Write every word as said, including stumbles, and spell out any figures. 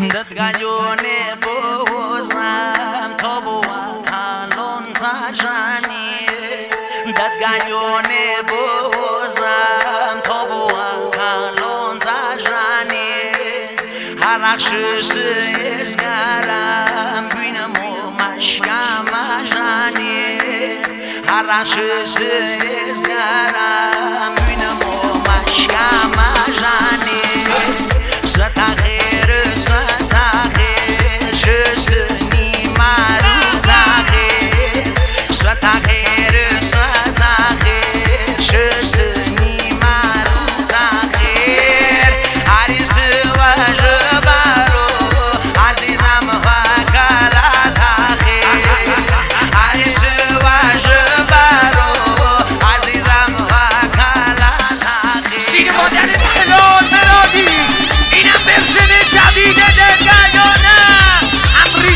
دادگاهیونه بوزم تا بود حالون تجانی دادگاهیونه بوزم تا بود حالون تجانی هرخشش ازگرم بینم و مشکم جانی هرخشش ازگرم بینم و مشکم جانی ستا خیر ستا خیر شسنی مرو تخیر ستا خیر ستا خیر شسنی مرو تخیر عریس و جبرو عزیزم و کلا تخیر عریس و جبرو عزیزم و کلا تخیر دیگه مادر ملال ملادی اینم برسن جدید